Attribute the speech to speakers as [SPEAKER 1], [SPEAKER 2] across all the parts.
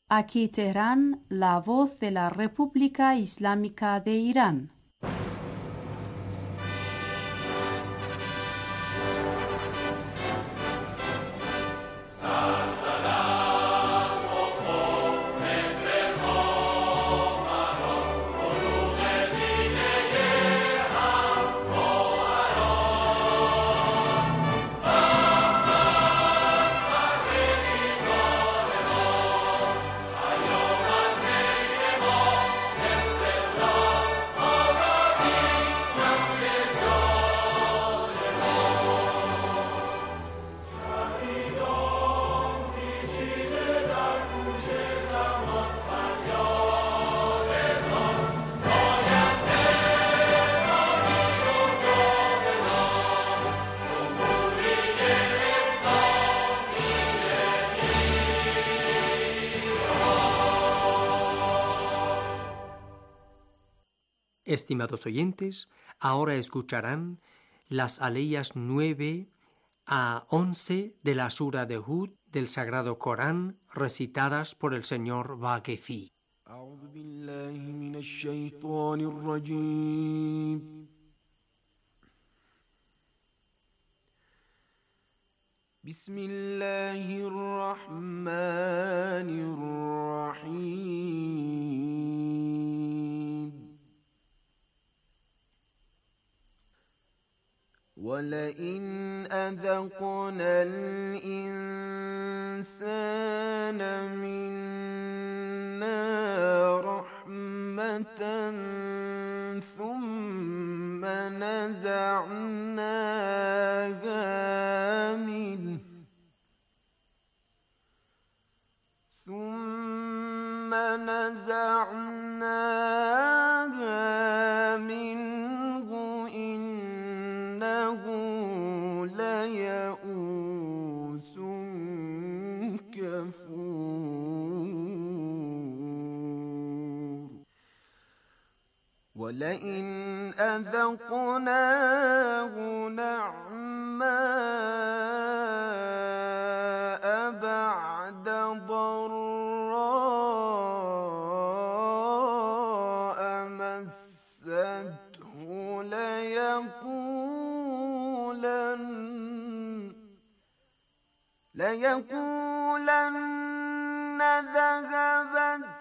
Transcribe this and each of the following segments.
[SPEAKER 1] Aquí Teherán, la voz de la República Islámica de Irán.
[SPEAKER 2] Estimados oyentes, ahora escucharán las aleyas 9 a 11 de la Sura de Hud del Sagrado Corán, recitadas por el señor Vaquefi.
[SPEAKER 3] أعوذ بالله من الشيطان الرجيم بسم الله الرحمن الرحيم ولئن أذقنا الإنسان منا رحمة ثم نزعناها منه إنه ليئوس كفور ولئن أذقناه نعماء بعد ضراء مسته ليقولن ذهب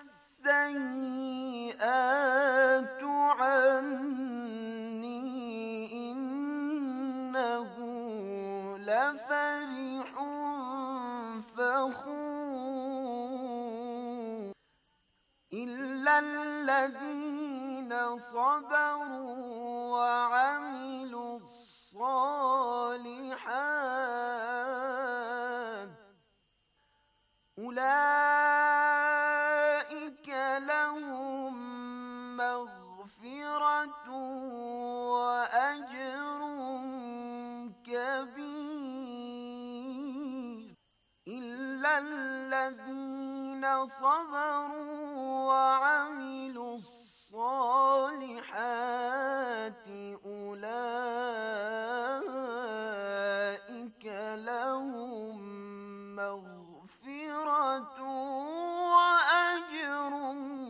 [SPEAKER 3] السيئات عني إنه لفرح فخور إلا الذين صبروا وعملوا الصالحات أولئك لهم مغفرة وأجر كبير إلا الذين صبروا وعملوا الصالحات أولئك لهم مغفرة وأجر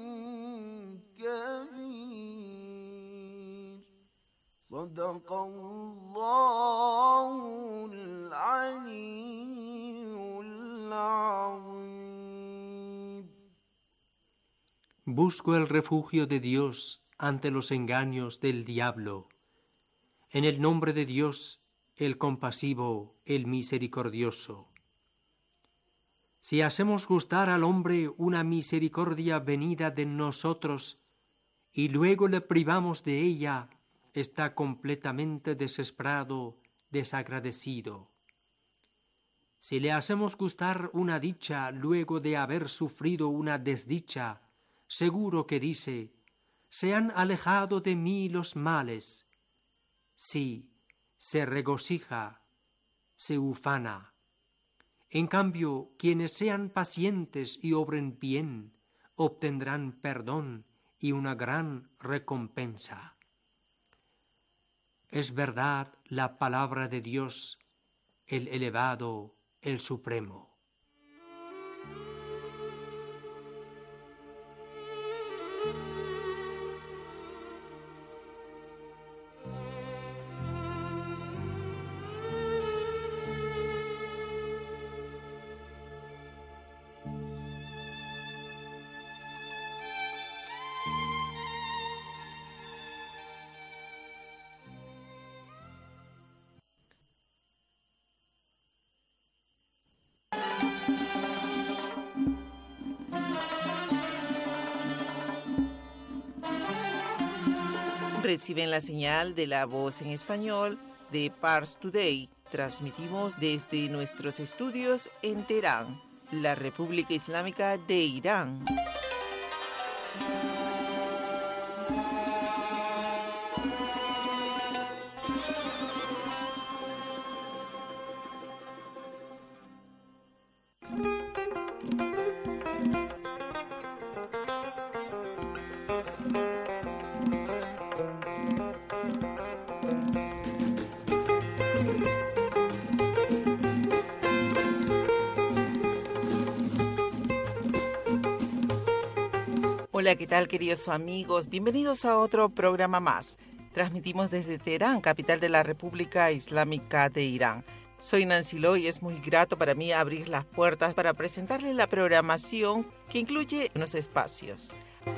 [SPEAKER 3] كبير صدق الله العلي العظيم.
[SPEAKER 2] Busco el refugio de Dios ante los engaños del diablo. En el nombre de Dios, el compasivo, el misericordioso. Si hacemos gustar al hombre una misericordia venida de nosotros y luego le privamos de ella, está completamente desesperado, desagradecido. Si le hacemos gustar una dicha luego de haber sufrido una desdicha, seguro que dice: se han alejado de mí los males. Sí, se regocija, se ufana. En cambio, quienes sean pacientes y obren bien, obtendrán perdón y una gran recompensa. Es verdad la palabra de Dios, el elevado, el supremo.
[SPEAKER 4] reciben la señal de La Voz en Español de Pars Today. Transmitimos desde nuestros estudios en Teherán, la República Islámica de Irán. Hola, ¿qué tal, queridos amigos? Bienvenidos a otro programa más. Transmitimos desde Teherán, capital de la República Islámica de Irán. Soy Nancy Lo y es muy grato para mí abrir las puertas para presentarles la programación que incluye unos espacios.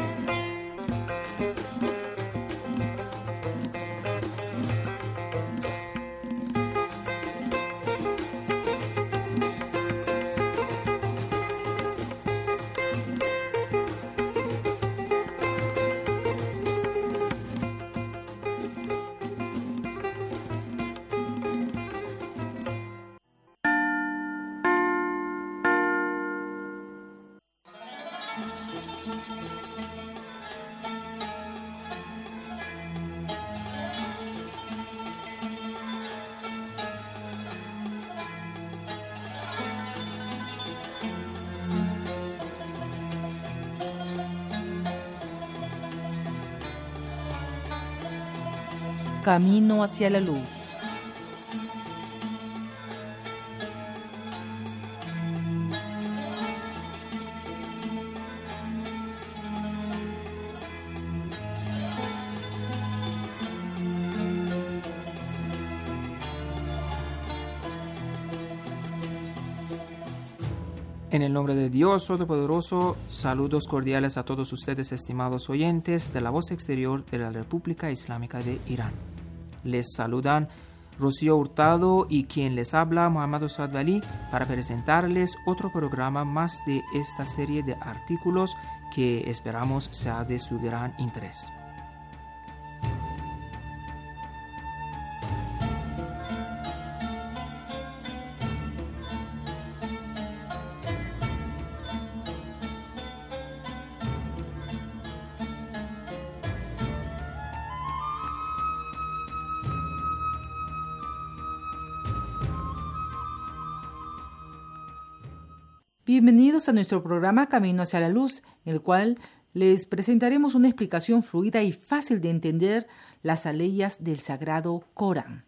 [SPEAKER 5] Camino hacia la luz.
[SPEAKER 6] En el nombre de Dios Todopoderoso, saludos cordiales a todos ustedes, estimados oyentes de la Voz Exterior de la República Islámica de Irán. Les saludan Rocío Hurtado y quien les habla, Muhammad Osad Ali, para presentarles otro programa más de esta serie de artículos que esperamos sea de su gran interés.
[SPEAKER 5] Bienvenidos a nuestro programa Camino hacia la Luz, en el cual les presentaremos una explicación fluida y fácil de entender las aleyas del Sagrado Corán.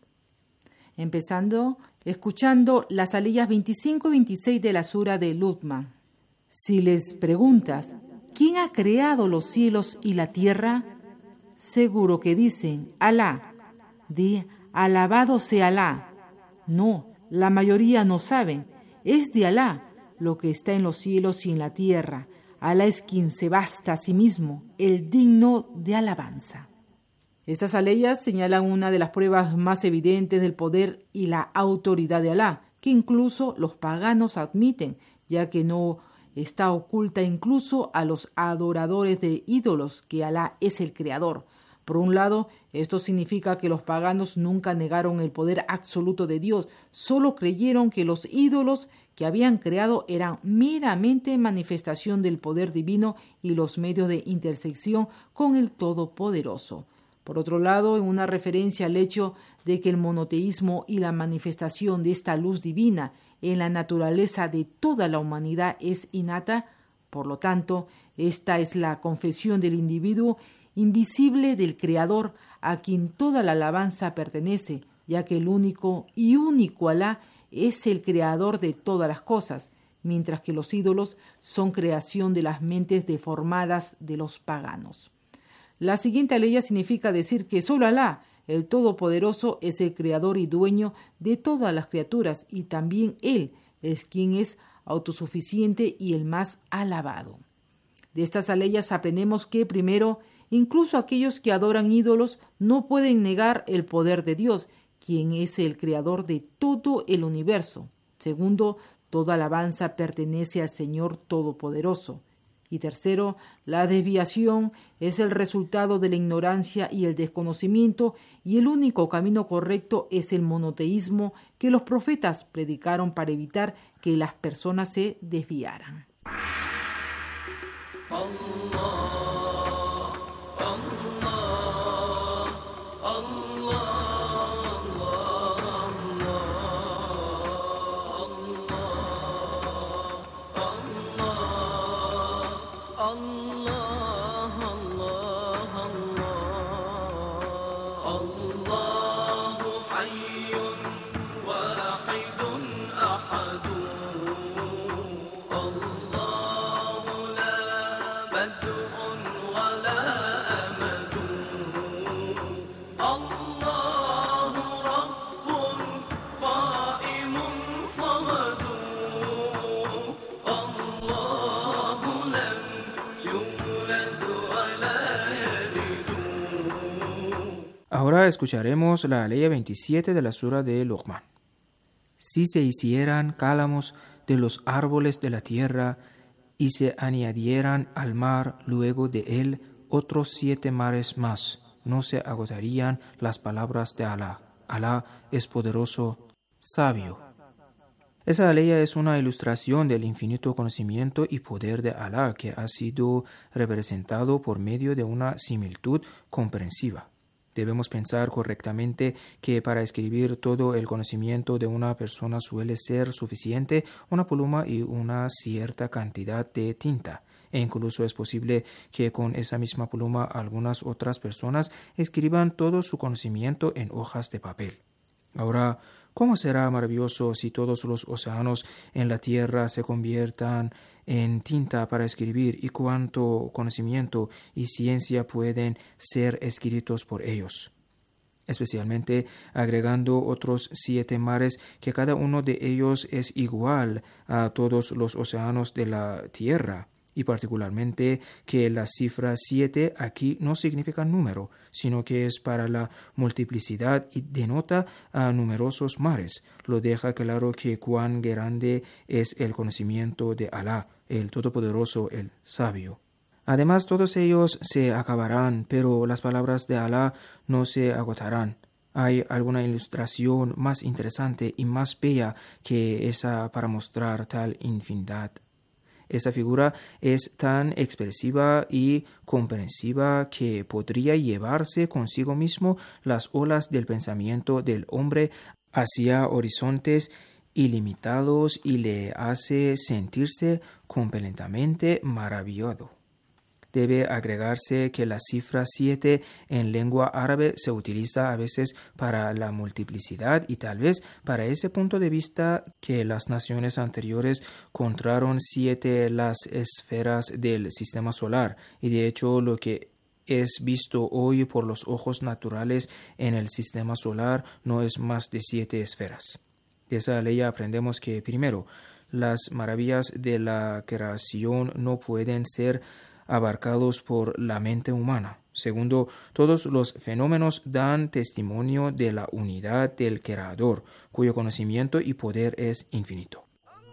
[SPEAKER 5] Empezando escuchando las aleyas 25 y 26 de la Sura de Luqman. Si les preguntas, ¿quién ha creado los cielos y la tierra? Seguro que dicen, Alá. Di, alabado sea Alá. No, la mayoría no saben. Es de Alá lo que está en los cielos y en la tierra. Alá es quien se basta a sí mismo, el digno de alabanza. Estas aleyas señalan una de las pruebas más evidentes del poder y la autoridad de Alá, que incluso los paganos admiten, ya que no está oculta incluso a los adoradores de ídolos que Alá es el creador. Por un lado, esto significa que los paganos nunca negaron el poder absoluto de Dios, solo creyeron que los ídolos que habían creado eran meramente manifestación del poder divino y los medios de intersección con el Todopoderoso. Por otro lado, en una referencia al hecho de que el monoteísmo y la manifestación de esta luz divina en la naturaleza de toda la humanidad es innata, por lo tanto, esta es la confesión del individuo invisible del Creador, a quien toda la alabanza pertenece, ya que el único y único Alá es el creador de todas las cosas, mientras que los ídolos son creación de las mentes deformadas de los paganos. La siguiente aleya significa decir que solo Alá, el Todopoderoso, es el creador y dueño de todas las criaturas, y también Él es quien es autosuficiente y el más alabado. De estas aleyas aprendemos que, primero, incluso aquellos que adoran ídolos no pueden negar el poder de Dios, quien es el creador de todo el universo. Segundo, toda alabanza pertenece al Señor Todopoderoso. Y tercero, la desviación es el resultado de la ignorancia y el desconocimiento, y el único camino correcto es el monoteísmo que los profetas predicaron para evitar que las personas se desviaran.
[SPEAKER 6] Ahora escucharemos la ley 27 de la Sura de Luqman. Si se hicieran cálamos de los árboles de la tierra y se añadieran al mar luego de él otros 7 mares más, no se agotarían las palabras de Alá. Alá es poderoso, sabio. Esa ley es una ilustración del infinito conocimiento y poder de Alá que ha sido representado por medio de una similitud comprensiva. Debemos pensar correctamente que para escribir todo el conocimiento de una persona suele ser suficiente una pluma y una cierta cantidad de tinta. E incluso es posible que con esa misma pluma algunas otras personas escriban todo su conocimiento en hojas de papel. Ahora, ¿cómo será maravilloso si todos los océanos en la tierra se conviertan en tinta para escribir y cuánto conocimiento y ciencia pueden ser escritos por ellos? Especialmente agregando otros 7 mares que cada uno de ellos es igual a todos los océanos de la tierra. Y particularmente que la cifra 7 aquí no significa número, sino que es para la multiplicidad y denota a numerosos mares. Lo deja claro que cuán grande es el conocimiento de Alá, el Todopoderoso, el Sabio. Además, todos ellos se acabarán, pero las palabras de Alá no se agotarán. ¿Hay alguna ilustración más interesante y más bella que esa para mostrar tal infinidad? Esa figura es tan expresiva y comprensiva que podría llevarse consigo mismo las olas del pensamiento del hombre hacia horizontes ilimitados y le hace sentirse completamente maravillado. Debe agregarse que la cifra 7 en lengua árabe se utiliza a veces para la multiplicidad y tal vez para ese punto de vista que las naciones anteriores contaron 7 las esferas del sistema solar y de hecho lo que es visto hoy por los ojos naturales en el sistema solar no es más de 7 esferas. De esa ley aprendemos que primero, las maravillas de la creación no pueden ser abarcados por la mente humana. Segundo, todos los fenómenos dan testimonio de la unidad del Creador, cuyo conocimiento y poder es infinito.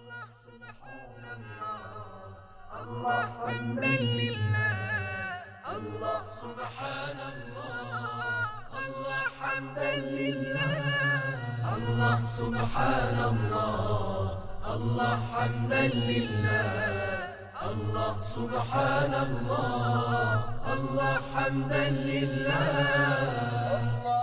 [SPEAKER 7] Allah subhanallah, Allah hamdan lillah.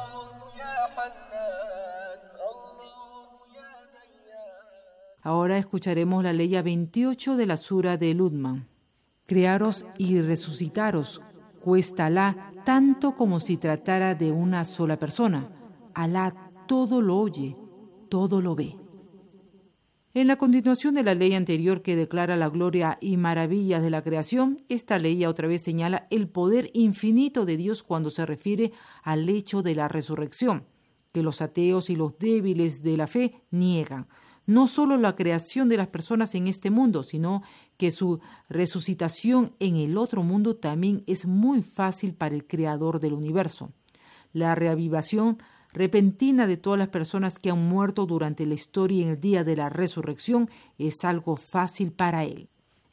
[SPEAKER 5] Ahora escucharemos la ley 28 de la Sura de Luqman. Crearos y resucitaros cuesta Alá tanto como si tratara de una sola persona. Alá todo lo oye, todo lo ve. En la continuación de la ley anterior que declara la gloria y maravillas de la creación, esta ley otra vez señala el poder infinito de Dios cuando se refiere al hecho de la resurrección, que los ateos y los débiles de la fe niegan. No solo la creación de las personas en este mundo, sino que su resucitación en el otro mundo también es muy fácil para el Creador del universo. La reavivación repentina de todas las personas que han muerto durante la historia y en el día de la resurrección es algo fácil para él.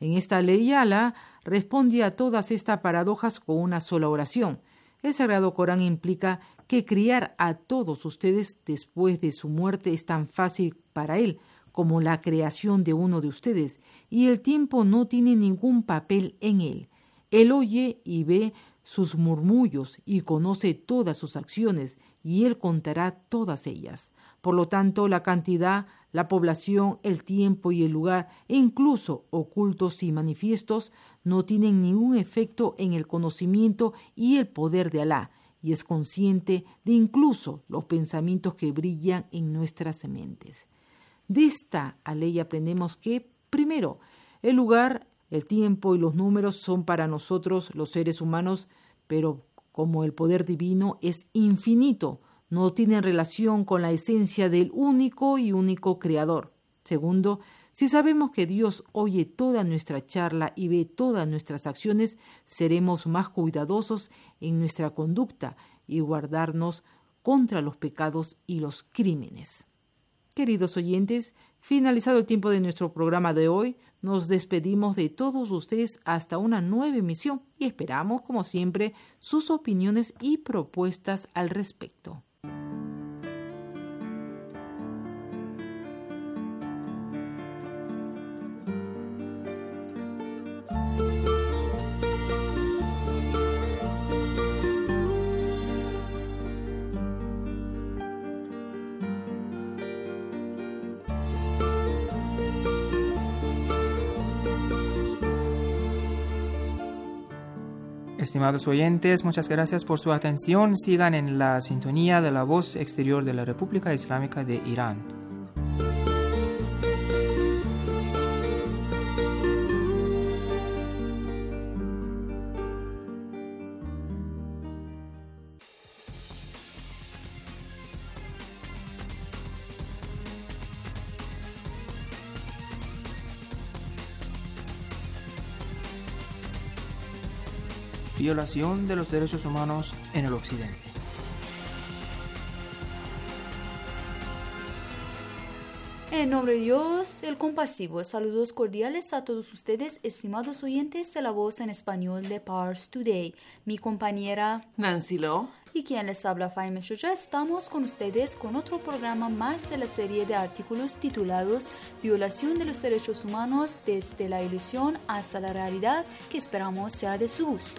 [SPEAKER 5] En esta ley, Alá responde a todas estas paradojas con una sola oración. El Sagrado Corán implica que criar a todos ustedes después de su muerte es tan fácil para Él como la creación de uno de ustedes, y el tiempo no tiene ningún papel en Él. Él oye y ve sus murmullos y conoce todas sus acciones, y Él contará todas ellas. Por lo tanto, la cantidad, la población, el tiempo y el lugar, e incluso ocultos y manifiestos, no tienen ningún efecto en el conocimiento y el poder de Alá, y es consciente de incluso los pensamientos que brillan en nuestras mentes. De esta ley aprendemos que, primero, el lugar, el tiempo y los números son para nosotros los seres humanos, pero como el poder divino es infinito, no tienen relación con la esencia del único y único Creador. Segundo, si sabemos que Dios oye toda nuestra charla y ve todas nuestras acciones, seremos más cuidadosos en nuestra conducta y guardarnos contra los pecados y los crímenes. Queridos oyentes, finalizado el tiempo de nuestro programa de hoy, nos despedimos de todos ustedes hasta una nueva emisión y esperamos, como siempre, sus opiniones y propuestas al respecto.
[SPEAKER 6] Estimados oyentes, muchas gracias por su atención. Sigan en la sintonía de la voz exterior de la República Islámica de Irán. Violación de los derechos humanos en el Occidente.
[SPEAKER 8] En nombre de Dios, el compasivo, saludos cordiales a todos ustedes, estimados oyentes de la voz en español de Pars Today. Mi compañera
[SPEAKER 4] Nancy Lo
[SPEAKER 8] y quien les habla, Faime Shoja, estamos con ustedes con otro programa más de la serie de artículos titulados Violación de los Derechos Humanos desde la ilusión hasta la realidad, que esperamos sea de su gusto.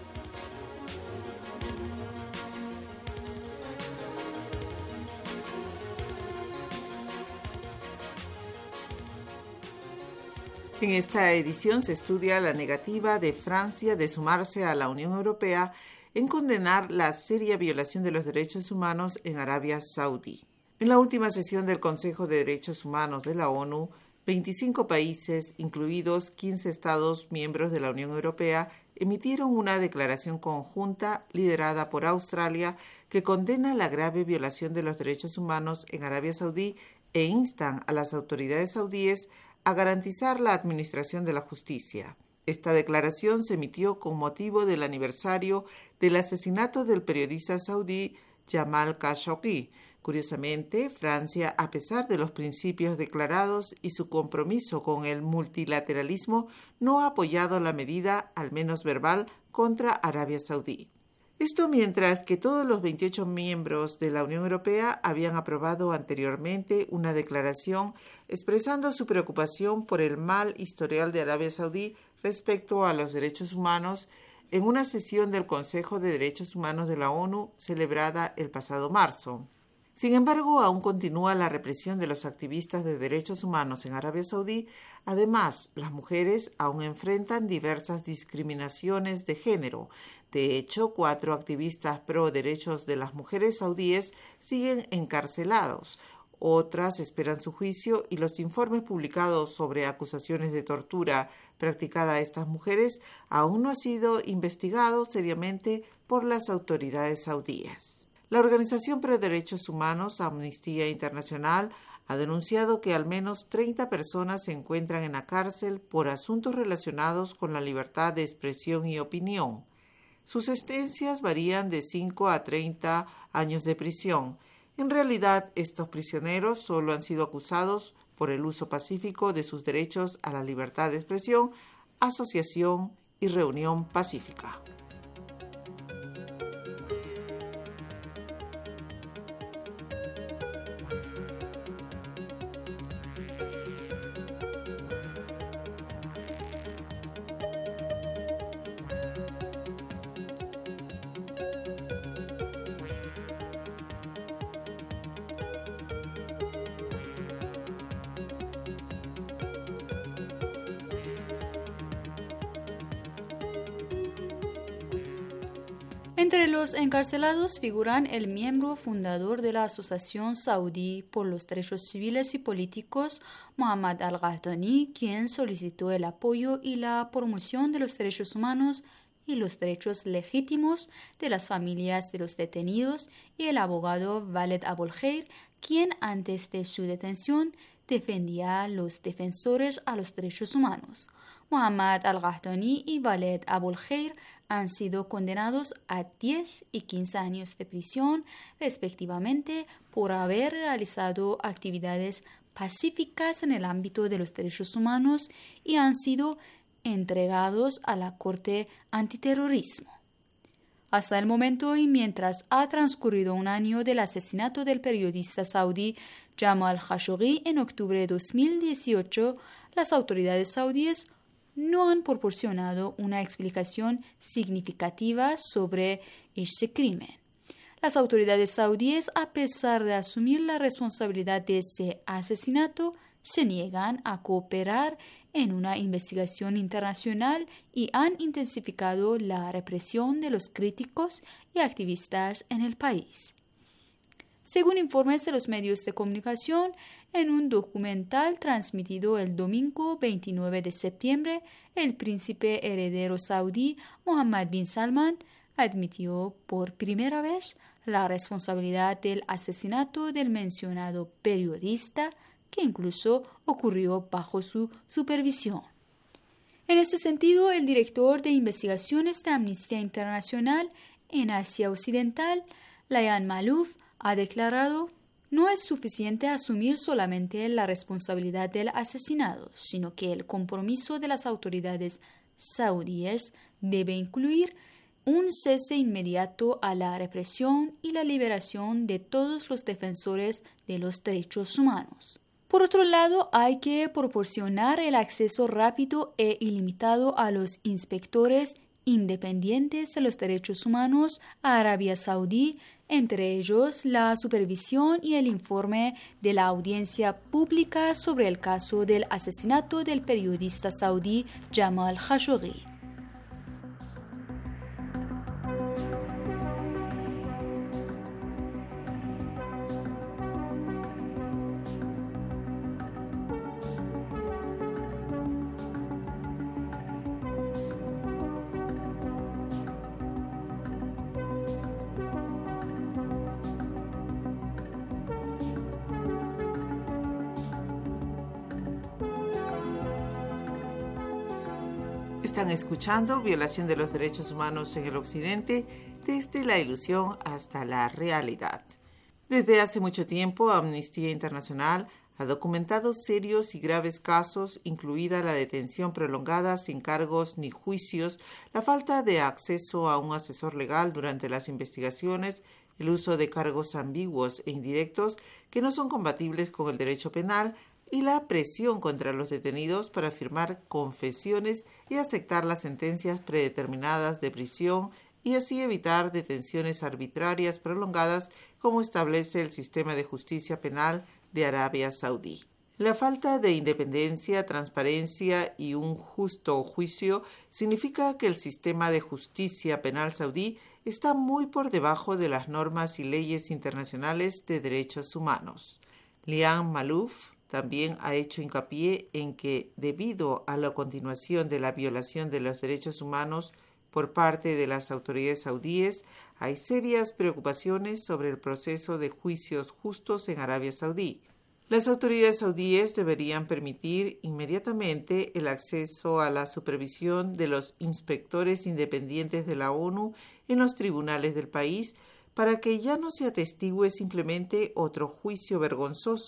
[SPEAKER 4] En esta edición se estudia la negativa de Francia de sumarse a la Unión Europea en condenar la seria violación de los derechos humanos en Arabia Saudí. En la última sesión del Consejo de Derechos Humanos de la ONU, 25 países, incluidos 15 Estados miembros de la Unión Europea, emitieron una declaración conjunta liderada por Australia que condena la grave violación de los derechos humanos en Arabia Saudí e instan a las autoridades saudíes a garantizar la administración de la justicia. Esta declaración se emitió con motivo del aniversario del asesinato del periodista saudí Jamal Khashoggi. Curiosamente, Francia, a pesar de los principios declarados y su compromiso con el multilateralismo, no ha apoyado la medida, al menos verbal, contra Arabia Saudí. Esto mientras que todos los 28 miembros de la Unión Europea habían aprobado anteriormente una declaración expresando su preocupación por el mal historial de Arabia Saudí respecto a los derechos humanos en una sesión del Consejo de Derechos Humanos de la ONU celebrada el pasado marzo. Sin embargo, aún continúa la represión de los activistas de derechos humanos en Arabia Saudí. Además, las mujeres aún enfrentan diversas discriminaciones de género. De hecho, 4 activistas pro derechos de las mujeres saudíes siguen encarcelados. Otras esperan su juicio y los informes publicados sobre acusaciones de tortura practicada a estas mujeres aún no han sido investigados seriamente por las autoridades saudíes. La Organización pro Derechos Humanos, Amnistía Internacional, ha denunciado que al menos 30 personas se encuentran en la cárcel por asuntos relacionados con la libertad de expresión y opinión. Sus sentencias varían de 5 a 30 años de prisión. En realidad, estos prisioneros solo han sido acusados por el uso pacífico de sus derechos a la libertad de expresión asociación y reunión pacífica.
[SPEAKER 8] Entre los encarcelados figuran el miembro fundador de la Asociación Saudí por los Derechos Civiles y Políticos, Mohammad Al-Ghahtani, quien solicitó el apoyo y la promoción de los derechos humanos y los derechos legítimos de las familias de los detenidos, y el abogado Waled Abulkheir, quien antes de su detención defendía a los defensores a los derechos humanos. Mohammad Al-Ghahtani y Waled Abulkheir han sido condenados a 10 y 15 años de prisión, respectivamente, por haber realizado actividades pacíficas en el ámbito de los derechos humanos y han sido entregados a la Corte Antiterrorismo. Hasta el momento, y mientras ha transcurrido un año del asesinato del periodista saudí Jamal Khashoggi en octubre de 2018, las autoridades saudíes no han proporcionado una explicación significativa sobre ese crimen. Las autoridades saudíes, a pesar de asumir la responsabilidad de este asesinato, se niegan a cooperar en una investigación internacional y han intensificado la represión de los críticos y activistas en el país. Según informes de los medios de comunicación, en un documental transmitido el domingo 29 de septiembre, el príncipe heredero saudí Mohammed bin Salman admitió por primera vez la responsabilidad del asesinato del mencionado periodista, que incluso ocurrió bajo su supervisión. En este sentido, el director de investigaciones de Amnistía Internacional en Asia Occidental, Lian Malouf, ha declarado: no es suficiente asumir solamente la responsabilidad del asesinado, sino que el compromiso de las autoridades saudíes debe incluir un cese inmediato a la represión y la liberación de todos los defensores de los derechos humanos. Por otro lado, hay que proporcionar el acceso rápido e ilimitado a los inspectores independientes de los derechos humanos a Arabia Saudí, entre ellos la supervisión y el informe de la audiencia pública sobre el caso del asesinato del periodista saudí Jamal Khashoggi.
[SPEAKER 4] Están escuchando Violación de los Derechos Humanos en el Occidente, desde la ilusión hasta la realidad. Desde hace mucho tiempo, Amnistía Internacional ha documentado serios y graves casos, incluida la detención prolongada sin cargos ni juicios, la falta de acceso a un asesor legal durante las investigaciones, el uso de cargos ambiguos e indirectos que no son compatibles con el derecho penal, y la presión contra los detenidos para firmar confesiones y aceptar las sentencias predeterminadas de prisión y así evitar detenciones arbitrarias prolongadas como establece el sistema de justicia penal de Arabia Saudí. La falta de independencia, transparencia y un justo juicio significa que el sistema de justicia penal saudí está muy por debajo de las normas y leyes internacionales de derechos humanos. Lian Malouf también ha hecho hincapié en que, debido a la continuación de la violación de los derechos humanos por parte de las autoridades saudíes, hay serias preocupaciones sobre el proceso de juicios justos en Arabia Saudí. Las autoridades saudíes deberían permitir inmediatamente el acceso a la supervisión de los inspectores independientes de la ONU en los tribunales del país, para que ya no se atestigue simplemente otro juicio vergonzoso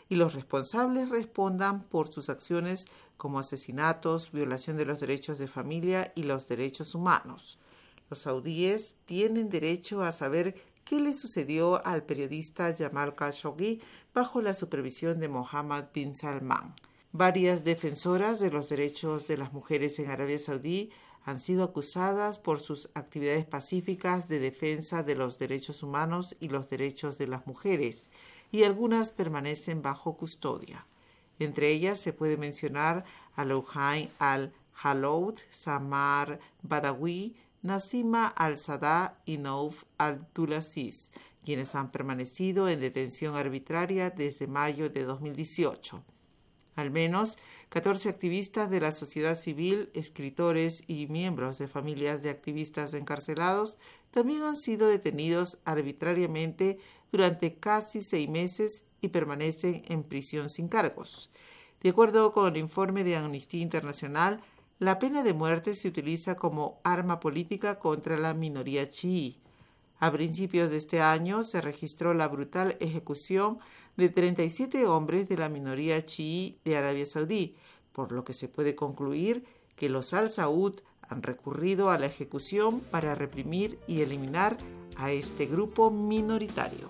[SPEAKER 4] y los responsables respondan por sus acciones como asesinatos, violación de los derechos de familia y los derechos humanos. Los saudíes tienen derecho a saber qué le sucedió al periodista Jamal Khashoggi bajo la supervisión de Mohammed bin Salman. Varias defensoras de los derechos de las mujeres en Arabia Saudí han sido acusadas por sus actividades pacíficas de defensa de los derechos humanos y los derechos de las mujeres, y algunas permanecen bajo custodia. Entre ellas se puede mencionar a Loujain al-Halout, Samar Badawi, Nasima al-Sadá y Nouf Abdulaziz, quienes han permanecido en detención arbitraria desde mayo de 2018. Al menos 14 activistas de la sociedad civil, escritores y miembros de familias de activistas encarcelados también han sido detenidos arbitrariamente durante casi 6 meses y permanecen en prisión sin cargos. De acuerdo con el informe de Amnistía Internacional, la pena de muerte se utiliza como arma política contra la minoría chií. A principios de este año se registró la brutal ejecución de 37 hombres de la minoría chií de Arabia Saudí, por lo que se puede concluir que los Al Saud han recurrido a la ejecución para reprimir y eliminar a este grupo minoritario.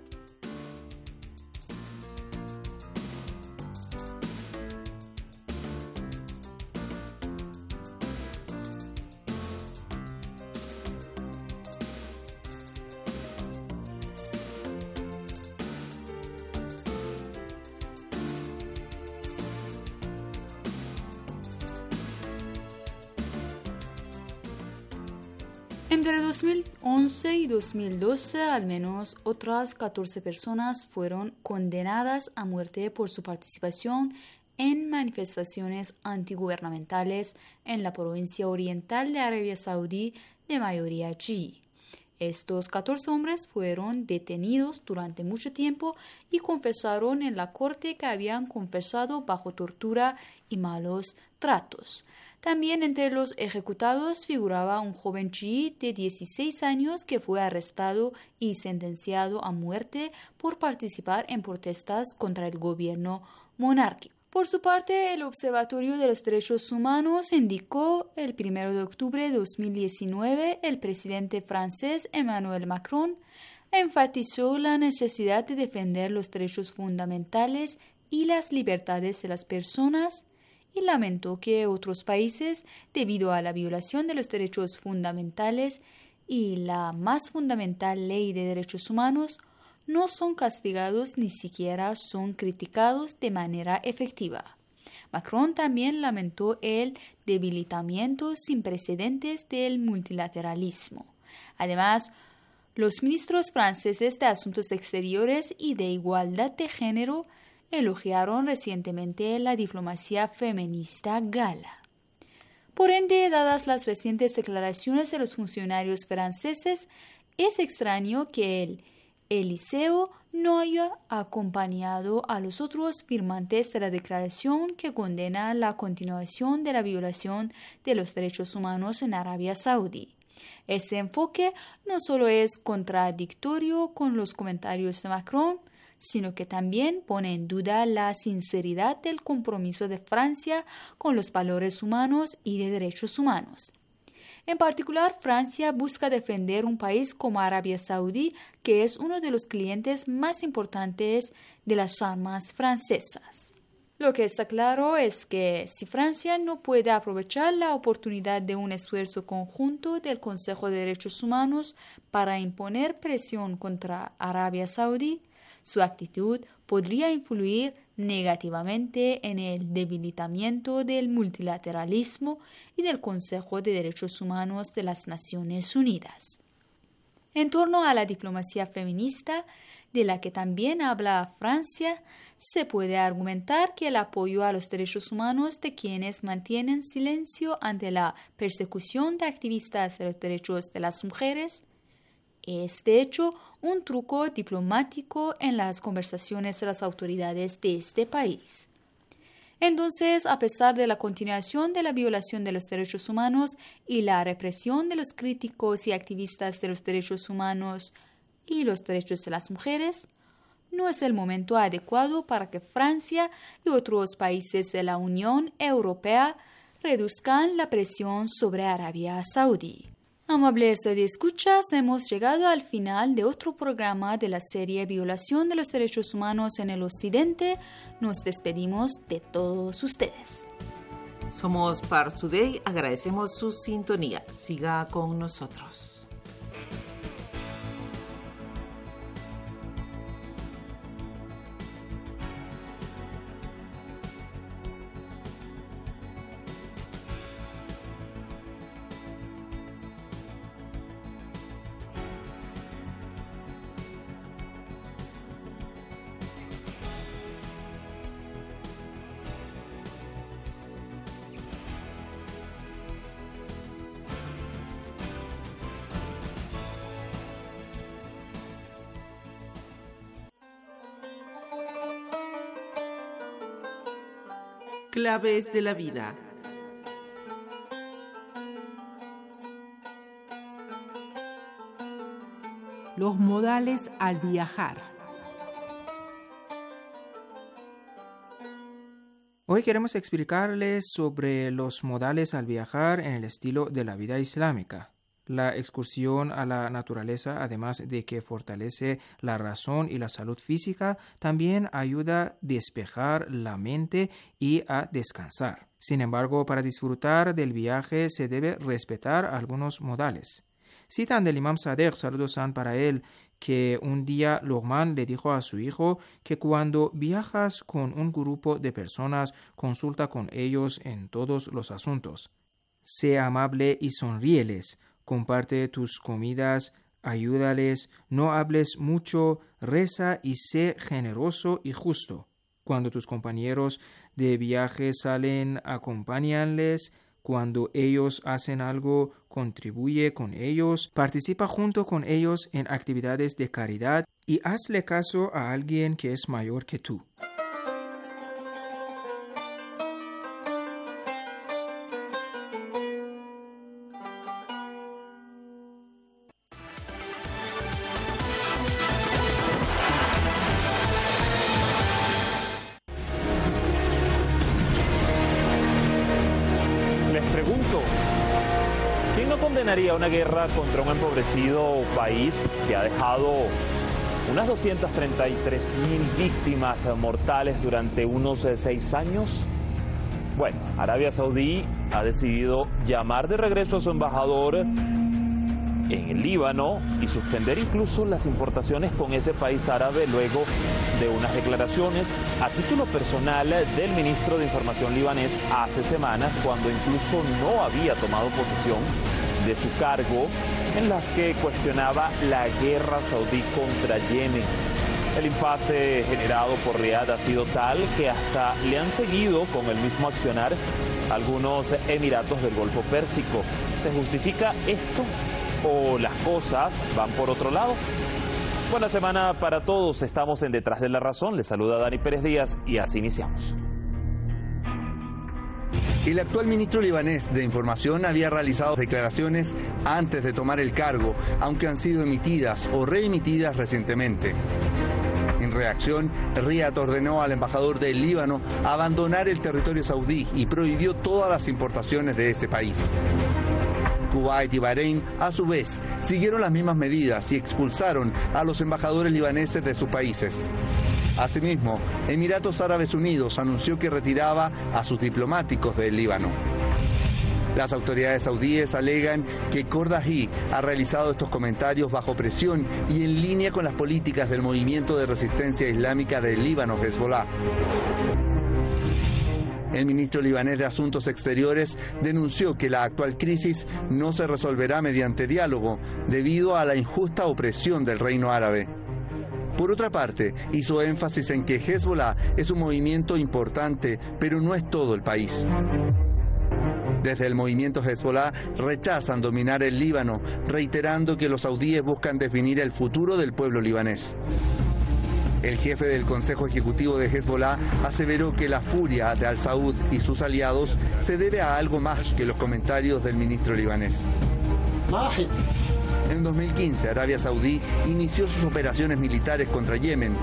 [SPEAKER 8] Entre 2011 y 2012, al menos otras 14 personas fueron condenadas a muerte por su participación en manifestaciones antigubernamentales en la provincia oriental de Arabia Saudí de mayoría chií. Estos 14 hombres fueron detenidos durante mucho tiempo y confesaron en la corte que habían confesado bajo tortura y malos tratos. También entre los ejecutados figuraba un joven chií de 16 años que fue arrestado y sentenciado a muerte por participar en protestas contra el gobierno monárquico. Por su parte, el Observatorio de los Derechos Humanos indicó el 1 de octubre de 2019 el presidente francés Emmanuel Macron enfatizó la necesidad de defender los derechos fundamentales y las libertades de las personas y lamentó que otros países, debido a la violación de los derechos fundamentales y la más fundamental ley de derechos humanos, no son castigados ni siquiera son criticados de manera efectiva. Macron también lamentó el debilitamiento sin precedentes del multilateralismo. Además, los ministros franceses de Asuntos Exteriores y de Igualdad de Género elogiaron recientemente la diplomacia feminista gala. Por ende, dadas las recientes declaraciones de los funcionarios franceses, es extraño que el Eliseo no haya acompañado a los otros firmantes de la declaración que condena la continuación de la violación de los derechos humanos en Arabia Saudí. Ese enfoque no solo es contradictorio con los comentarios de Macron, sino que también pone en duda la sinceridad del compromiso de Francia con los valores humanos y de derechos humanos. En particular, Francia busca defender un país como Arabia Saudí, que es uno de los clientes más importantes de las armas francesas. Lo que está claro es que si Francia no puede aprovechar la oportunidad de un esfuerzo conjunto del Consejo de Derechos Humanos para imponer presión contra Arabia Saudí, su actitud podría influir negativamente en el debilitamiento del multilateralismo y del Consejo de Derechos Humanos de las Naciones Unidas. En torno a la diplomacia feminista, de la que también habla Francia, se puede argumentar que el apoyo a los derechos humanos de quienes mantienen silencio ante la persecución de activistas de los derechos de las mujeres es, de hecho, un truco diplomático en las conversaciones de las autoridades de este país. Entonces, a pesar de la continuación de la violación de los derechos humanos y la represión de los críticos y activistas de los derechos humanos y los derechos de las mujeres, no es el momento adecuado para que Francia y otros países de la Unión Europea reduzcan la presión sobre Arabia Saudí. Amables de escuchas, hemos llegado al final de otro programa de la serie Violación de los Derechos Humanos en el Occidente. Nos despedimos de todos ustedes.
[SPEAKER 4] Somos Pars Today, agradecemos su sintonía. Siga con nosotros. Claves de la vida.
[SPEAKER 5] Los modales al viajar.
[SPEAKER 6] Hoy queremos explicarles sobre los modales al viajar en el estilo de la vida islámica. La excursión a la naturaleza, además de que fortalece la razón y la salud física, también ayuda a despejar la mente y a descansar. Sin embargo, para disfrutar del viaje se debe respetar algunos modales. Citan del Imam Sadegh, saludos sean para él, que un día Luqman le dijo a su hijo que cuando viajas con un grupo de personas, consulta con ellos en todos los asuntos. Sé amable y sonríeles. Comparte tus comidas, ayúdales, no hables mucho, reza y sé generoso y justo. Cuando tus compañeros de viaje salen, acompáñanles. Cuando ellos hacen algo, contribuye con ellos, participa junto con ellos en actividades de caridad y hazle caso a alguien que es mayor que tú.
[SPEAKER 9] Condenaría una guerra contra un empobrecido país que ha dejado unas 233.000 víctimas mortales durante unos 6 años. Bueno, Arabia Saudí ha decidido llamar de regreso a su embajador en el Líbano y suspender incluso las importaciones con ese país árabe luego de unas declaraciones a título personal del ministro de Información libanés hace semanas, cuando incluso no había tomado posesión de su cargo, en las que cuestionaba la guerra saudí contra Yemen. El impasse generado por Riad ha sido tal que hasta le han seguido con el mismo accionar algunos emiratos del Golfo Pérsico. ¿Se justifica esto o las cosas van por otro lado? Buena semana para todos, estamos en Detrás de la Razón. Les saluda Dani Pérez Díaz y así iniciamos.
[SPEAKER 10] El actual ministro libanés de Información había realizado declaraciones antes de tomar el cargo, aunque han sido emitidas o reemitidas recientemente. En reacción, Riad ordenó al embajador del Líbano abandonar el territorio saudí y prohibió todas las importaciones de ese país. Kuwait y Bahrein, a su vez, siguieron las mismas medidas y expulsaron a los embajadores libaneses de sus países. Asimismo, Emiratos Árabes Unidos anunció que retiraba a sus diplomáticos del Líbano. Las autoridades saudíes alegan que Kordahi ha realizado estos comentarios bajo presión y en línea con las políticas del movimiento de resistencia islámica del Líbano, Hezbollah. El ministro libanés de Asuntos Exteriores denunció que la actual crisis no se resolverá mediante diálogo debido a la injusta opresión del Reino Árabe. Por otra parte, hizo énfasis en que Hezbollah es un movimiento importante, pero no es todo el país. Desde el movimiento Hezbollah rechazan dominar el Líbano, reiterando que los saudíes buscan definir el futuro del pueblo libanés. El jefe del Consejo Ejecutivo de Hezbollah aseveró que la furia de Al-Saud y sus aliados se debe a algo más que los comentarios del ministro libanés. En 2015, Arabia Saudí inició sus operaciones militares contra Yemen.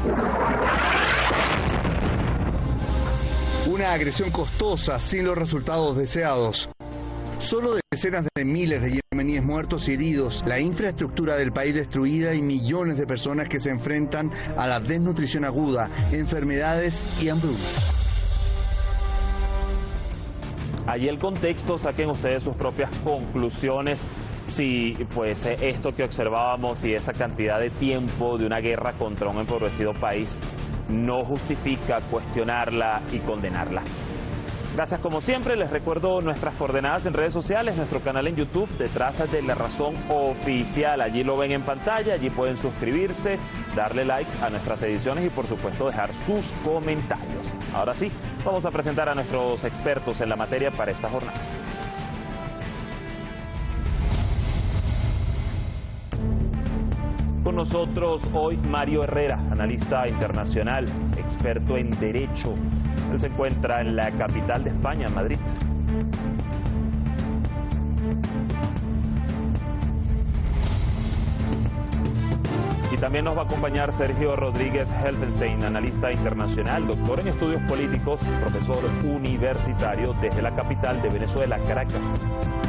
[SPEAKER 10] Una agresión costosa sin los resultados deseados. Solo decenas de miles de yemeníes muertos y heridos, la infraestructura del país destruida y millones de personas que se enfrentan a la desnutrición aguda, enfermedades y hambruna.
[SPEAKER 9] Allí el contexto, saquen ustedes sus propias conclusiones. Si pues esto que observábamos y esa cantidad de tiempo de una guerra contra un empobrecido país no justifica cuestionarla y condenarla. Gracias como siempre, les recuerdo nuestras coordenadas en redes sociales, nuestro canal en YouTube, Detrás de la Razón Oficial. Allí lo ven en pantalla, allí pueden suscribirse, darle like a nuestras ediciones y por supuesto dejar sus comentarios. Ahora sí, vamos a presentar a nuestros expertos en la materia para esta jornada. Con nosotros hoy Mario Herrera, analista internacional, experto en Derecho. Él se encuentra en la capital de España, Madrid. Y también nos va a acompañar Sergio Rodríguez Helfenstein, analista internacional, doctor en estudios políticos, profesor universitario desde la capital de Venezuela, Caracas.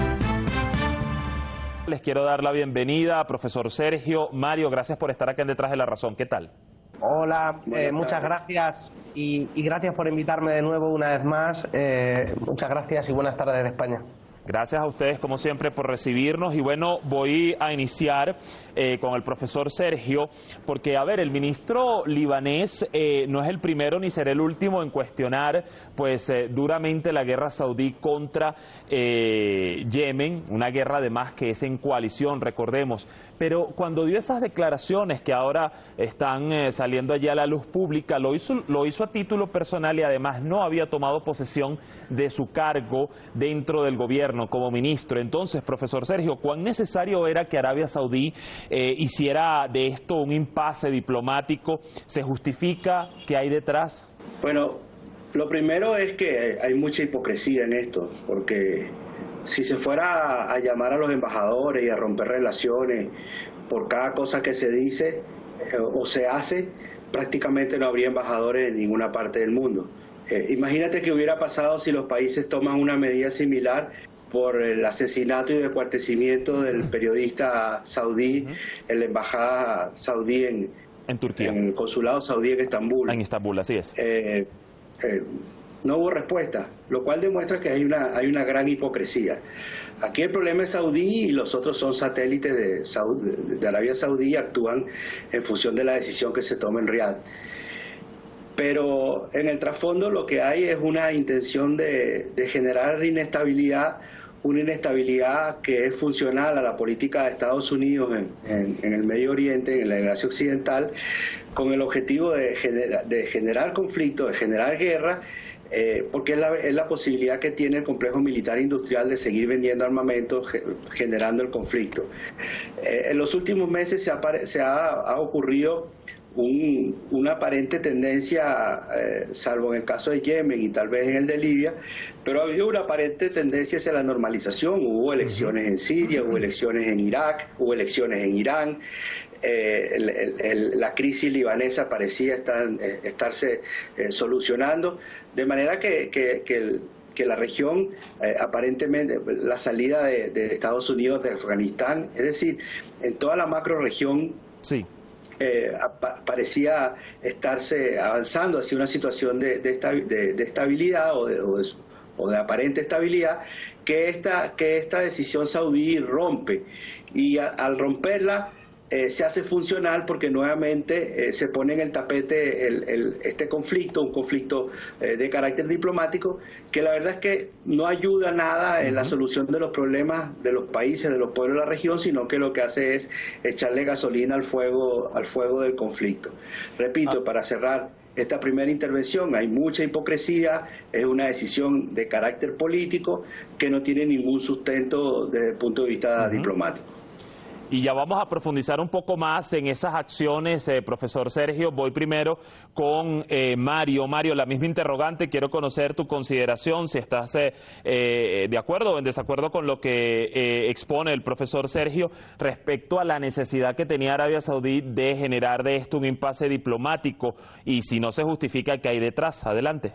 [SPEAKER 9] Les quiero dar la bienvenida a profesor Sergio. Mario, gracias por estar acá en Detrás de la Razón. ¿Qué tal?
[SPEAKER 11] Hola, muchas gracias y gracias por invitarme de nuevo una vez más. Muchas gracias y buenas tardes de España.
[SPEAKER 9] Gracias a ustedes, como siempre, por recibirnos. Y bueno, voy a iniciar con el profesor Sergio, porque, a ver, el ministro libanés no es el primero ni será el último en cuestionar, pues, duramente la guerra saudí contra Yemen, una guerra además que es en coalición, recordemos. Pero cuando dio esas declaraciones que ahora están saliendo allí a la luz pública, lo hizo a título personal y además no había tomado posesión de su cargo dentro del gobierno como ministro. Entonces, profesor Sergio, ¿cuán necesario era que Arabia Saudí hiciera de esto un impasse diplomático? ¿Se justifica? ¿Qué hay detrás?
[SPEAKER 12] Bueno, lo primero es que hay mucha hipocresía en esto, porque si se fuera a llamar a los embajadores y a romper relaciones por cada cosa que se dice o se hace, prácticamente no habría embajadores en ninguna parte del mundo. Imagínate qué hubiera pasado si los países toman una medida similar por el asesinato y descuartizamiento del periodista saudí en la embajada saudí en Turquía, en el consulado saudí en Estambul.
[SPEAKER 9] En Estambul, así es.
[SPEAKER 12] No hubo respuesta, lo cual demuestra que hay una gran hipocresía. Aquí el problema es Saudí y los otros son satélites de Arabia Saudí y actúan en función de la decisión que se toma en Riad. Pero en el trasfondo lo que hay es una intención de generar inestabilidad, una inestabilidad que es funcional a la política de Estados Unidos en el Medio Oriente, en la Asia Occidental, con el objetivo de generar conflicto, de generar guerra, porque es la posibilidad que tiene el complejo militar industrial de seguir vendiendo armamento, generando el conflicto. En los últimos meses se ha ocurrido una aparente tendencia, salvo en el caso de Yemen y tal vez en el de Libia, pero ha habido una aparente tendencia hacia la normalización. Hubo elecciones en Siria, hubo elecciones en Irak, hubo elecciones en Irán. La crisis libanesa parecía estarse solucionando, de manera que la región, aparentemente, la salida de Estados Unidos de Afganistán, es decir, en toda la macro región,
[SPEAKER 9] sí,
[SPEAKER 12] parecía estarse avanzando hacia una situación de estabilidad o de aparente estabilidad, que esta decisión saudí rompe, y al romperla se hace funcional porque nuevamente se pone en el tapete este conflicto, un conflicto de carácter diplomático, que la verdad es que no ayuda nada en la solución de los problemas de los países, de los pueblos de la región, sino que lo que hace es echarle gasolina al fuego del conflicto. Repito, para cerrar esta primera intervención, hay mucha hipocresía, es una decisión de carácter político que no tiene ningún sustento desde el punto de vista diplomático.
[SPEAKER 9] Y ya vamos a profundizar un poco más en esas acciones, profesor Sergio. Voy primero con Mario. Mario, la misma interrogante, quiero conocer tu consideración, si estás de acuerdo o en desacuerdo con lo que expone el profesor Sergio respecto a la necesidad que tenía Arabia Saudí de generar de esto un impasse diplomático y si no se justifica, ¿qué hay detrás? Adelante.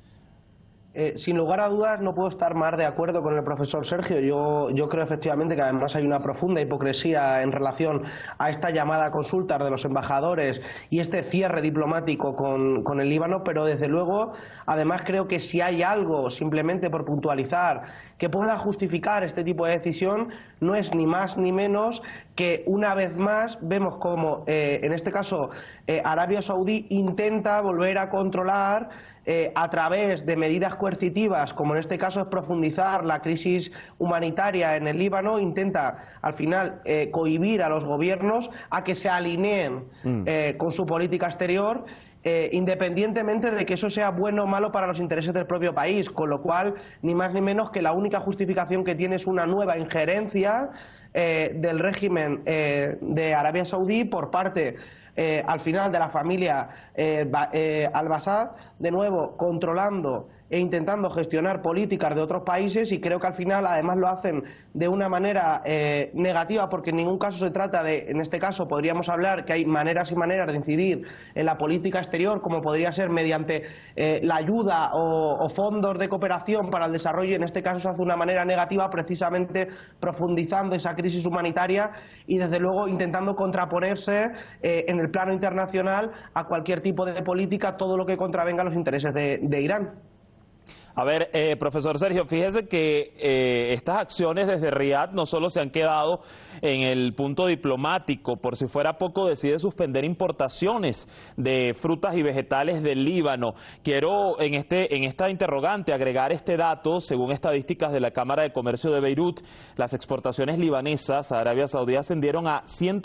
[SPEAKER 11] Sin lugar a dudas no puedo estar más de acuerdo con el profesor Sergio. Yo creo efectivamente que además hay una profunda hipocresía en relación a esta llamada a consultas de los embajadores y este cierre diplomático con el Líbano, pero desde luego además creo que si hay algo, simplemente por puntualizar, que pueda justificar este tipo de decisión, no es ni más ni menos que una vez más vemos como en este caso Arabia Saudí intenta volver a controlar a través de medidas coercitivas, como en este caso es profundizar la crisis humanitaria en el Líbano, intenta al final cohibir a los gobiernos a que se alineen con su política exterior, independientemente de que eso sea bueno o malo para los intereses del propio país, con lo cual ni más ni menos que la única justificación que tiene es una nueva injerencia del régimen de Arabia Saudí por parte al final de la familia al-Assad, de nuevo controlando e intentando gestionar políticas de otros países, y creo que al final además lo hacen de una manera negativa, porque en ningún caso se trata de, en este caso podríamos hablar que hay maneras y maneras de incidir en la política exterior, como podría ser mediante la ayuda o fondos de cooperación para el desarrollo, y en este caso se hace de una manera negativa, precisamente profundizando esa crisis humanitaria y desde luego intentando contraponerse en el plano internacional a cualquier tipo de política, todo lo que contravenga los intereses de Irán.
[SPEAKER 9] A ver, profesor Sergio, fíjese que estas acciones desde Riad no solo se han quedado en el punto diplomático, por si fuera poco decide suspender importaciones de frutas y vegetales del Líbano. Quiero en esta interrogante agregar este dato: según estadísticas de la Cámara de Comercio de Beirut, las exportaciones libanesas a Arabia Saudí ascendieron a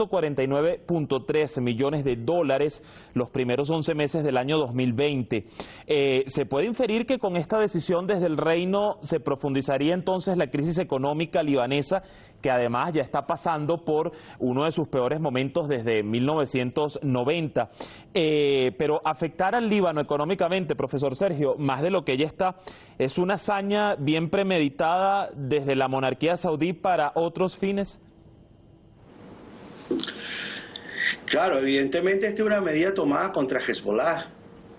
[SPEAKER 9] 149.3 millones de dólares los primeros 11 meses del año 2020. ¿Se puede inferir que con esta decisión desde el reino se profundizaría entonces la crisis económica libanesa, que además ya está pasando por uno de sus peores momentos desde 1990? Pero afectar al Líbano económicamente, profesor Sergio, más de lo que ya está, ¿es una hazaña bien premeditada desde la monarquía saudí para otros fines?
[SPEAKER 12] Claro, evidentemente esta es una medida tomada contra Hezbollah.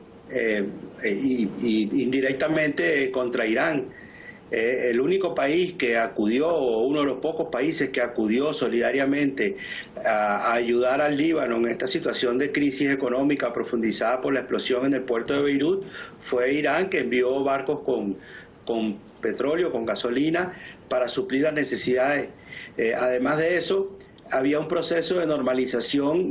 [SPEAKER 12] Y indirectamente contra Irán. El único país que acudió, o uno de los pocos países que acudió solidariamente a ayudar al Líbano en esta situación de crisis económica profundizada por la explosión en el puerto de Beirut, fue Irán, que envió barcos con petróleo, con gasolina, para suplir las necesidades. Además de eso, había un proceso de normalización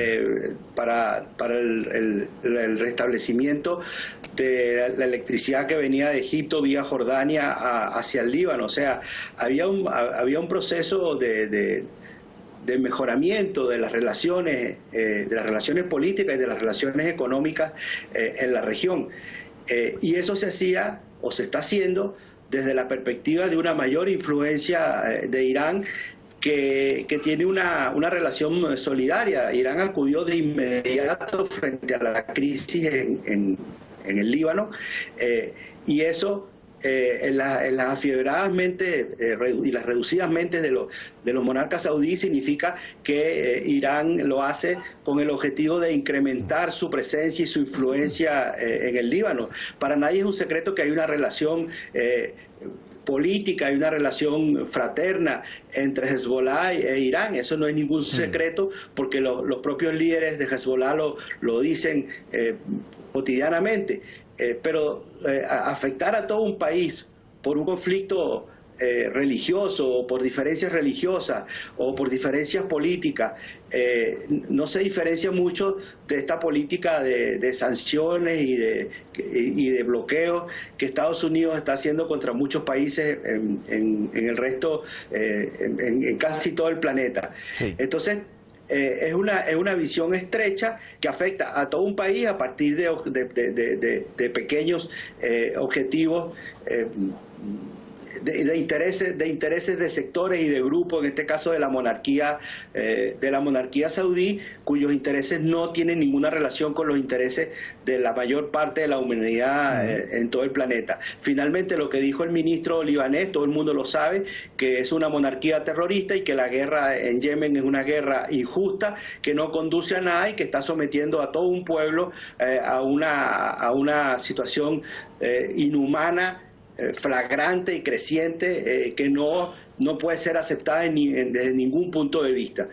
[SPEAKER 12] para el restablecimiento de la electricidad que venía de Egipto vía Jordania hacia el Líbano. O sea, había un proceso de mejoramiento de las relaciones políticas y de las relaciones económicas en la región. Y eso se hacía o se está haciendo desde la perspectiva de una mayor influencia de Irán, que tiene una relación solidaria. Irán acudió de inmediato frente a la crisis en el Líbano, y eso en las afiebradas mentes y las reducidas mentes de los monarcas saudíes significa que Irán lo hace con el objetivo de incrementar su presencia y su influencia en el Líbano. Para nadie es un secreto que hay una relación política, hay una relación fraterna entre Hezbollah e Irán. Eso no es ningún secreto, porque los propios líderes de Hezbollah lo dicen cotidianamente. Pero afectar a todo un país por un conflicto religioso, o por diferencias religiosas, o por diferencias políticas, no se diferencia mucho de esta política de sanciones y de bloqueos que Estados Unidos está haciendo contra muchos países en el resto, en casi todo el planeta. Sí. Entonces, es una visión estrecha que afecta a todo un país a partir de pequeños objetivos intereses de sectores y de grupos, en este caso de la monarquía saudí, cuyos intereses no tienen ninguna relación con los intereses de la mayor parte de la humanidad en todo el planeta. Finalmente, lo que dijo el ministro libanés, todo el mundo lo sabe, que es una monarquía terrorista y que la guerra en Yemen es una guerra injusta, que no conduce a nada y que está sometiendo a todo un pueblo a una situación inhumana, flagrante y creciente, que no puede ser aceptada desde ningún punto de vista.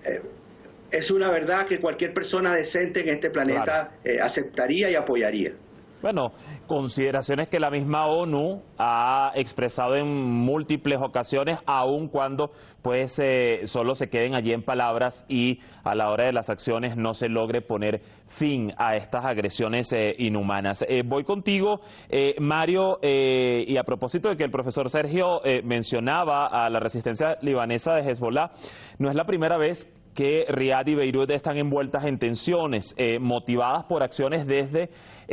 [SPEAKER 12] Es una verdad que cualquier persona decente en este planeta aceptaría y apoyaría.
[SPEAKER 9] Bueno, consideraciones que la misma ONU ha expresado en múltiples ocasiones, aun cuando pues solo se queden allí en palabras y a la hora de las acciones no se logre poner fin a estas agresiones inhumanas. Voy contigo, Mario, y a propósito de que el profesor Sergio mencionaba a la resistencia libanesa de Hezbollah, no es la primera vez que Riad y Beirut están envueltas en tensiones motivadas por acciones desde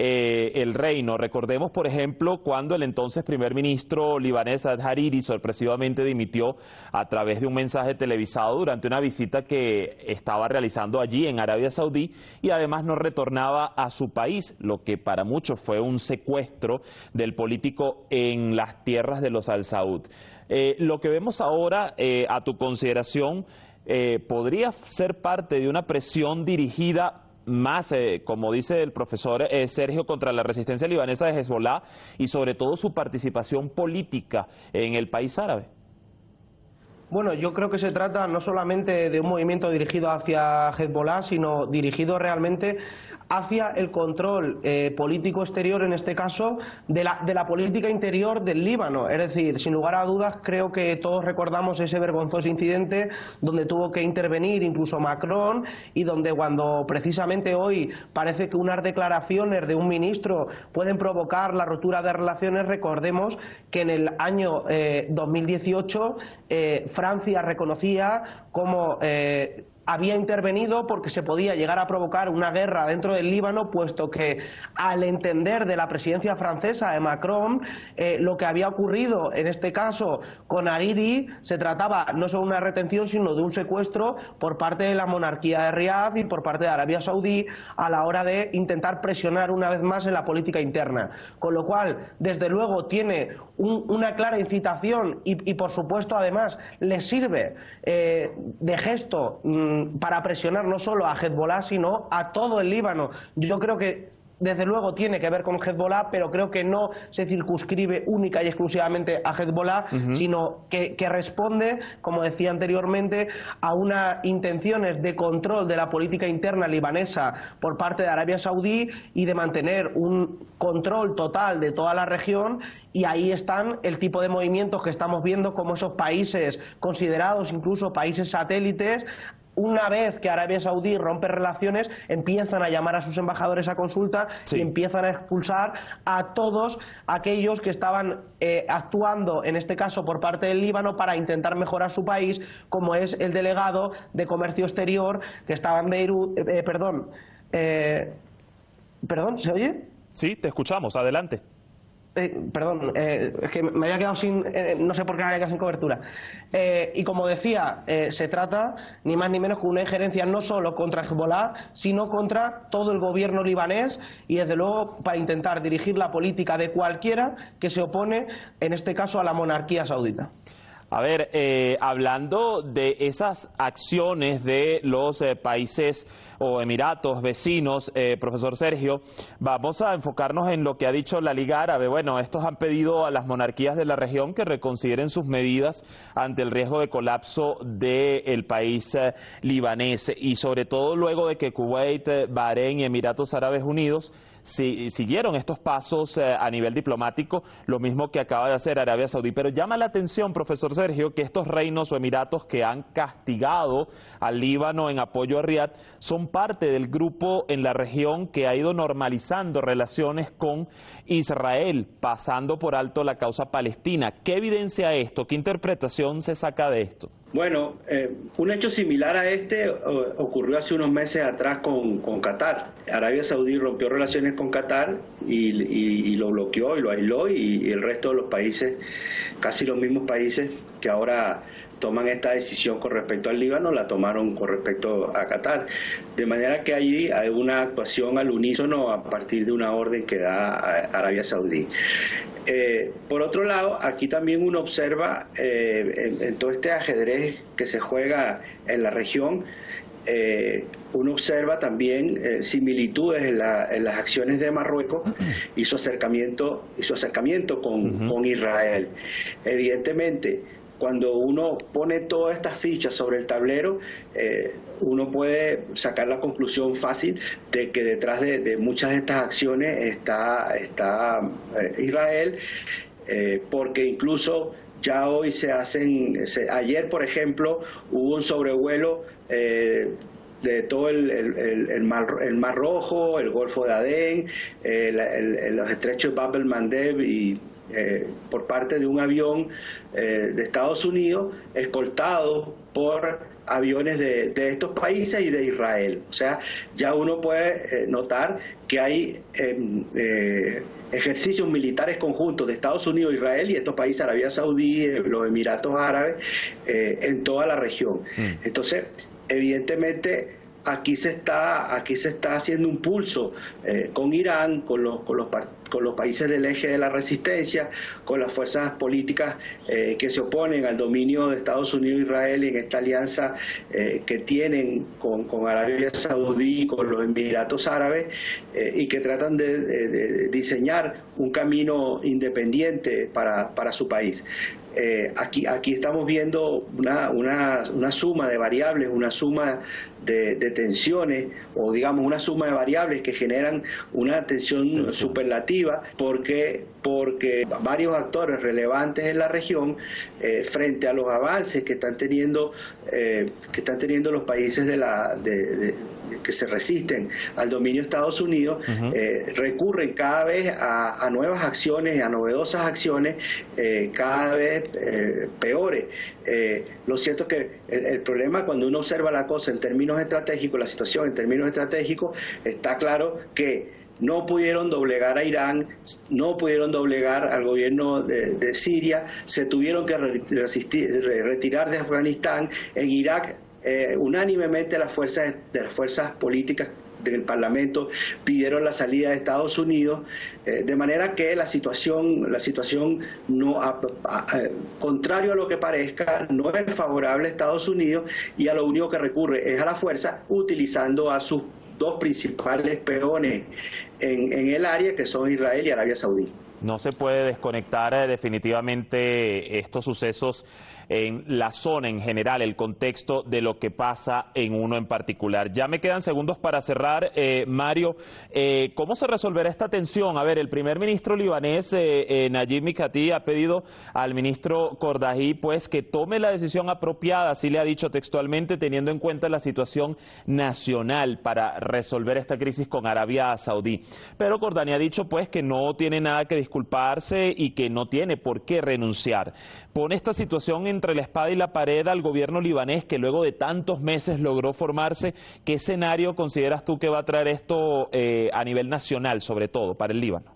[SPEAKER 9] el reino. Recordemos, por ejemplo, cuando el entonces primer ministro libanés Saad Hariri sorpresivamente dimitió a través de un mensaje televisado durante una visita que estaba realizando allí en Arabia Saudí y además no retornaba a su país, lo que para muchos fue un secuestro del político en las tierras de los Al Saud. Lo que vemos ahora, a tu consideración, podría ser parte de una presión dirigida más, como dice el profesor Sergio, contra la resistencia libanesa de Hezbollah y sobre todo su participación política en el país árabe.
[SPEAKER 11] Bueno, yo creo que se trata no solamente de un movimiento dirigido hacia Hezbollah, sino dirigido realmente hacia el control político exterior, en este caso, de la política interior del Líbano. Es decir, sin lugar a dudas, creo que todos recordamos ese vergonzoso incidente donde tuvo que intervenir incluso Macron y donde cuando precisamente hoy parece que unas declaraciones de un ministro pueden provocar la ruptura de relaciones, recordemos que en el año 2018 Francia reconocía como había intervenido porque se podía llegar a provocar una guerra dentro del Líbano, puesto que al entender de la presidencia francesa de Macron, lo que había ocurrido en este caso con Hariri se trataba no solo de una retención, sino de un secuestro por parte de la monarquía de Riad y por parte de Arabia Saudí a la hora de intentar presionar una vez más en la política interna. Con lo cual, desde luego, tiene una clara incitación y por supuesto, además, le sirve de gesto para presionar no solo a Hezbollah, sino a todo el Líbano. Yo creo que desde luego tiene que ver con Hezbollah, pero creo que no se circunscribe única y exclusivamente a Hezbollah, sino que responde, como decía anteriormente, a unas intenciones de control de la política interna libanesa por parte de Arabia Saudí y de mantener un control total de toda la región. Y ahí están el tipo de movimientos que estamos viendo, como esos países considerados incluso países satélites, una vez que Arabia Saudí rompe relaciones, empiezan a llamar a sus embajadores a consulta y empiezan a expulsar a todos aquellos que estaban actuando, en este caso por parte del Líbano, para intentar mejorar su país, como es el delegado de Comercio Exterior que estaba en Beirut. ¿Perdón, ¿se oye?
[SPEAKER 9] Sí, te escuchamos, adelante.
[SPEAKER 11] Perdón, es que me había quedado sin, no sé por qué me había quedado sin cobertura. Y como decía, se trata ni más ni menos que una injerencia no solo contra Hezbollah, sino contra todo el gobierno libanés y desde luego para intentar dirigir la política de cualquiera que se opone, en este caso, a la monarquía saudita.
[SPEAKER 9] A ver, hablando de esas acciones de los países o emiratos vecinos, profesor Sergio, vamos a enfocarnos en lo que ha dicho la Liga Árabe. Bueno, estos han pedido a las monarquías de la región que reconsideren sus medidas ante el riesgo de colapso del país libanés y sobre todo luego de que Kuwait, Bahrein y Emiratos Árabes Unidos siguieron estos pasos a nivel diplomático, lo mismo que acaba de hacer Arabia Saudí. Pero llama la atención, profesor Sergio, que estos reinos o emiratos que han castigado al Líbano en apoyo a Riad son parte del grupo en la región que ha ido normalizando relaciones con Israel, pasando por alto la causa palestina. ¿Qué evidencia esto? ¿Qué interpretación se saca de esto?
[SPEAKER 12] Bueno, un hecho similar a este ocurrió hace unos meses atrás con Qatar. Arabia Saudí rompió relaciones con Qatar y lo bloqueó y lo aisló, y el resto de los países, casi los mismos países que ahora toman esta decisión con respecto al Líbano, la tomaron con respecto a Qatar. De manera que allí hay una actuación al unísono a partir de una orden que da Arabia Saudí. Por otro lado, aquí también uno observa en todo este ajedrez que se juega en la región, uno observa también similitudes en las acciones de Marruecos y su acercamiento con Israel. Evidentemente, cuando uno pone todas estas fichas sobre el tablero, uno puede sacar la conclusión fácil de que detrás de muchas de estas acciones está Israel, porque incluso ya hoy ayer, por ejemplo, hubo un sobrevuelo de todo el Mar Rojo, el Golfo de Adén, los estrechos de Bab el-Mandeb, y por parte de un avión de Estados Unidos, escoltado por aviones de estos países y de Israel. O sea, ya uno puede notar que hay ejercicios militares conjuntos de Estados Unidos, Israel y estos países, Arabia Saudí, los Emiratos Árabes, en toda la región. Entonces, evidentemente, aquí se está haciendo un pulso con Irán, con los países del eje de la resistencia, con las fuerzas políticas que se oponen al dominio de Estados Unidos e Israel en esta alianza que tienen con Arabia Saudí y con los Emiratos Árabes, y que tratan de diseñar un camino independiente para su país. Aquí estamos viendo una suma de variables, una suma de tensiones, o digamos una suma de variables que generan una tensión superlativa, porque varios actores relevantes en la región, frente a los avances que están teniendo los países que se resisten al dominio de Estados Unidos, recurren cada vez a nuevas acciones, a novedosas acciones, cada vez peores. Lo cierto es que el problema, cuando uno observa la cosa en términos estratégicos, la situación en términos estratégicos, está claro que no pudieron doblegar a Irán, no pudieron doblegar al gobierno de Siria, se tuvieron que retirar de Afganistán. En Irak, unánimemente las fuerzas políticas del Parlamento pidieron la salida de Estados Unidos, de manera que la situación no, contrario a lo que parezca, no es favorable a Estados Unidos, y a lo único que recurre es a la fuerza, utilizando a sus dos principales peones en el área, que son Israel y Arabia Saudí.
[SPEAKER 9] No se puede desconectar definitivamente estos sucesos en la zona en general, el contexto de lo que pasa en uno en particular. Ya me quedan segundos para cerrar. Mario, ¿cómo se resolverá esta tensión? A ver, el primer ministro libanés, Najib Mikati, ha pedido al ministro Kordahi pues que tome la decisión apropiada, así le ha dicho textualmente, teniendo en cuenta la situación nacional para resolver esta crisis con Arabia Saudí. Pero Kordahi ha dicho pues que no tiene nada que disculparse y que no tiene por qué renunciar. Pone esta situación entre la espada y la pared al gobierno libanés, que luego de tantos meses logró formarse. ¿Qué escenario consideras tú que va a traer esto a nivel nacional, sobre todo, para el Líbano?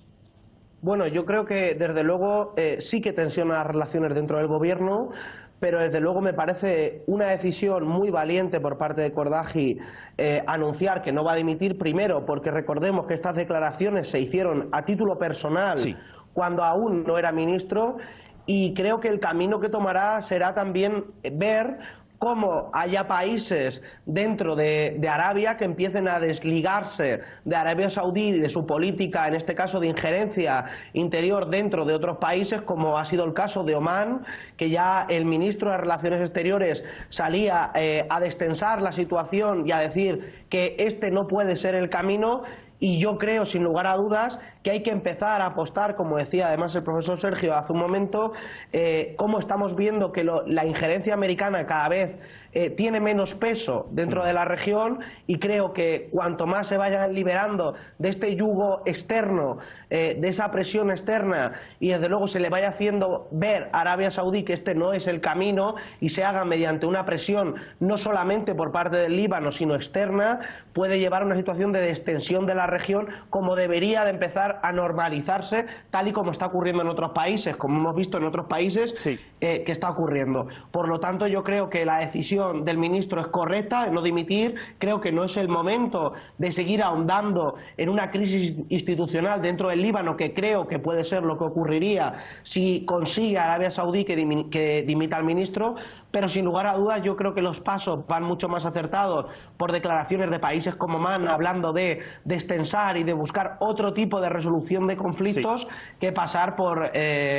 [SPEAKER 11] Bueno, yo creo que desde luego sí que tensiona las relaciones dentro del gobierno, pero desde luego me parece una decisión muy valiente por parte de Kordahi anunciar que no va a dimitir, primero porque recordemos que estas declaraciones se hicieron a título personal cuando aún no era ministro, y creo que el camino que tomará será también ver cómo haya países dentro de Arabia que empiecen a desligarse de Arabia Saudí y de su política, en este caso de injerencia interior dentro de otros países, como ha sido el caso de Omán, que ya el ministro de Relaciones Exteriores salía a destensar la situación y a decir que este no puede ser el camino. Y yo creo, sin lugar a dudas, que hay que empezar a apostar, como decía además el profesor Sergio hace un momento, cómo estamos viendo que la injerencia americana cada vez tiene menos peso dentro de la región, y creo que cuanto más se vayan liberando de este yugo externo, de esa presión externa, y desde luego se le vaya haciendo ver a Arabia Saudí que este no es el camino, y se haga mediante una presión no solamente por parte del Líbano sino externa, puede llevar a una situación de extensión de la región, como debería de empezar a normalizarse, tal y como está ocurriendo en otros países, como hemos visto en otros países que está ocurriendo. Por lo tanto, yo creo que la decisión del ministro es correcta, de no dimitir. Creo que no es el momento de seguir ahondando en una crisis institucional dentro del Líbano, que creo que puede ser lo que ocurriría si consigue Arabia Saudí que dimita al ministro, pero sin lugar a dudas yo creo que los pasos van mucho más acertados por declaraciones de países como Oman, hablando de extensar y de buscar otro tipo de resolución de conflictos, que pasar por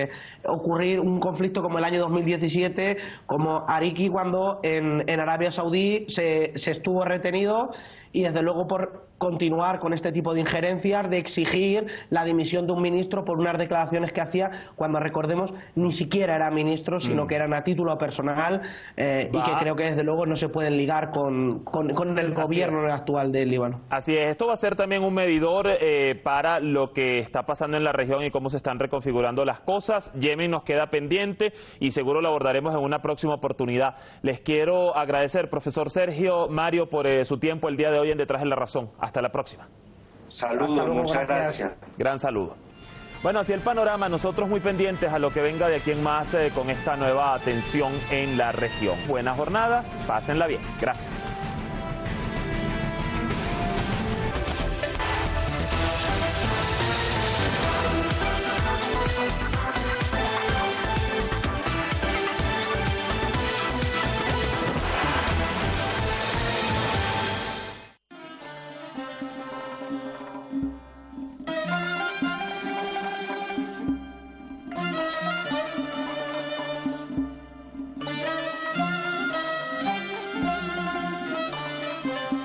[SPEAKER 11] ocurrir un conflicto como el año 2017, como Ariki, cuando en Arabia Saudí se estuvo retenido, y desde luego por continuar con este tipo de injerencias, de exigir la dimisión de un ministro por unas declaraciones que hacía cuando, recordemos, ni siquiera era ministro, sino que eran a título personal, y que creo que desde luego no se pueden ligar con el gobierno actual del Líbano.
[SPEAKER 9] Así es, esto va a ser también un medidor para lo que está pasando en la región y cómo se están reconfigurando las cosas. Yemen nos queda pendiente y seguro lo abordaremos en una próxima oportunidad. Les quiero agradecer, profesor Sergio, Mario, por su tiempo el día de hoy en Detrás de la Razón. Hasta la próxima.
[SPEAKER 12] Saludos, muchas gracias.
[SPEAKER 9] Gran saludo. Bueno, así el panorama, nosotros muy pendientes a lo que venga de aquí en más con esta nueva tensión en la región. Buena jornada, pásenla bien. Gracias.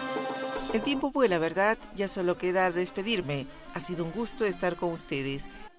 [SPEAKER 4] El tiempo vuela, ¿verdad? Ya solo queda despedirme. Ha sido un gusto estar con ustedes.